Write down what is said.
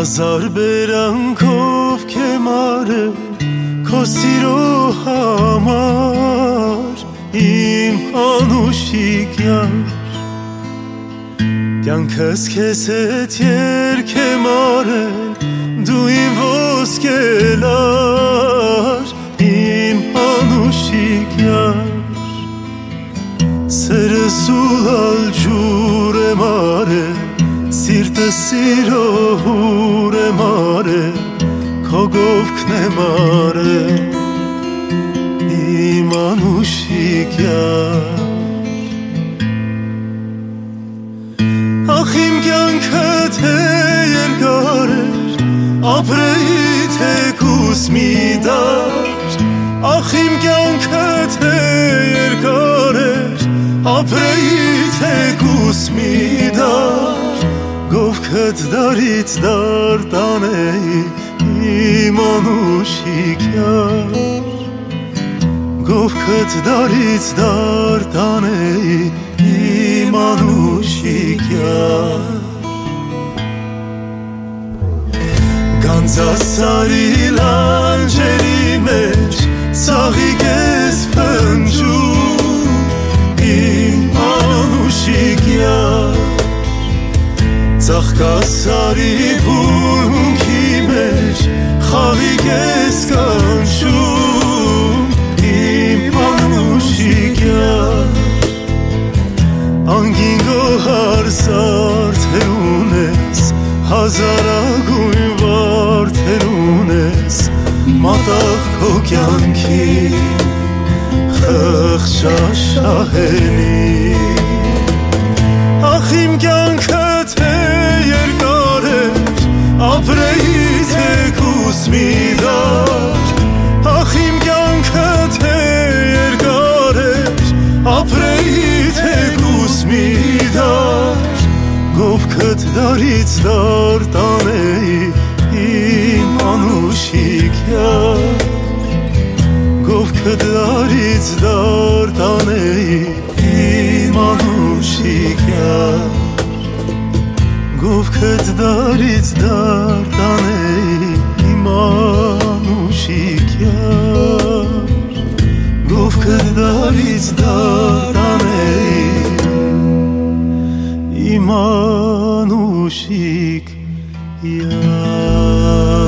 Հազար բերանքով կեմարը քո սիրո համար իմ անուշիկ յար կյանքս քեզ հետ երգ եմ արել դու իմ ոսկե լար իմ անուշիկ յար սերս ուլալ ջուր եմ արել Սիրտը սիրո հուր եմ արել Քո գովքն եմ արել Իմ անուշիկ յար Ախ իմ կյանքը թե երկար էր Ապրեի թեկուս մի դար Ախ իմ կյանքը թե երկար էր Ապրեի թեկուս մի դար Գովքդ դարից դար տանեի իմ անուշիկ յար Գովքդ դարից դար տանեի իմ անուշիկ յար Գանձասարի լանջերի մեջ ծաղիկ ես փնջում իմ անուշիկ յար Ծաղկասարի բունքի մեջ խաղիկ ես կանչում իմ անուշիկ յար Անգին գոհար զարդեր ունես հազարագույն վարդեր ունես մատաղ քո կյանքի խղճաշահելի Ախ իմ կյանքը թե երկար էր ապրեի թեկուս մի դար Ախ իմ կյանքը թե երկար էր ապրեի թեկուս մի դար Գովքդ դարից դար տանեի իմ անուշիկ յար Գովքդ դարից դար տանեի իմ անուշիկ յար Գովքդ դարից դար տանեի իմ անուշիկ յար Գովքդ դարից դար տանեի իմ անուշիկ յար